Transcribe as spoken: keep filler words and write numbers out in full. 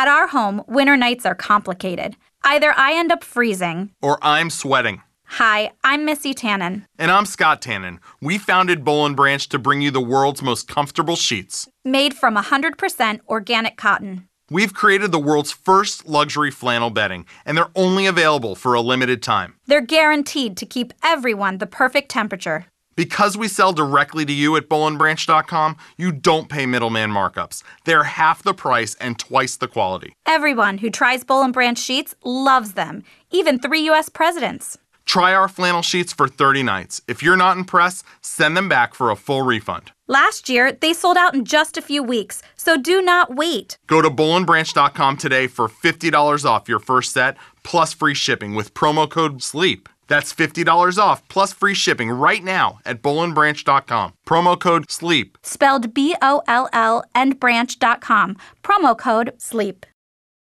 At our home, winter nights are complicated. Either I end up freezing, or I'm sweating. Hi, I'm Missy Tannen. And I'm Scott Tannen. We founded Boll and Branch to bring you the world's most comfortable sheets. Made from one hundred percent organic cotton. We've created the world's first luxury flannel bedding, and they're only available for a limited time. They're guaranteed to keep everyone the perfect temperature. Because we sell directly to you at boll and branch dot com, you don't pay middleman markups. They're half the price and twice the quality. Everyone who tries Boll and Branch sheets loves them, even three U S presidents. Try our flannel sheets for thirty nights. If you're not impressed, send them back for a full refund. Last year, they sold out in just a few weeks, so do not wait. Go to boll and branch dot com today for fifty dollars off your first set, plus free shipping with promo code SLEEP. That's fifty dollars off plus free shipping right now at boll and branch dot com. Promo code SLEEP. Spelled B O L L and branch dot com. Promo code SLEEP.